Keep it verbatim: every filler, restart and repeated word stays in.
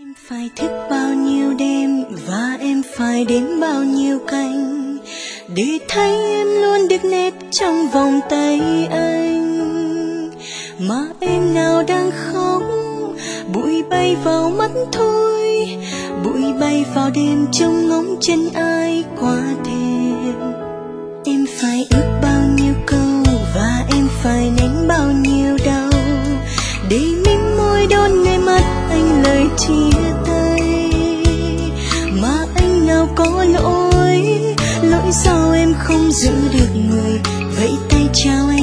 Phải thức bao nhiêu đêm và em phải đếm bao nhiêu canh để thấy em luôn được nếp trong vòng tay anh. Mà em nào đang khóc, bụi bay vào mắt thôi, bụi bay vào đêm trông ngóng chân ai qua thềm. Em phải ước bao nhiêu câu và em phải nén bao nhiêu đau để mím môi đón nơi mắt anh lời chia tay. Mà anh nào có lỗi, lỗi sao em không giữ được người, vẫy tay chào em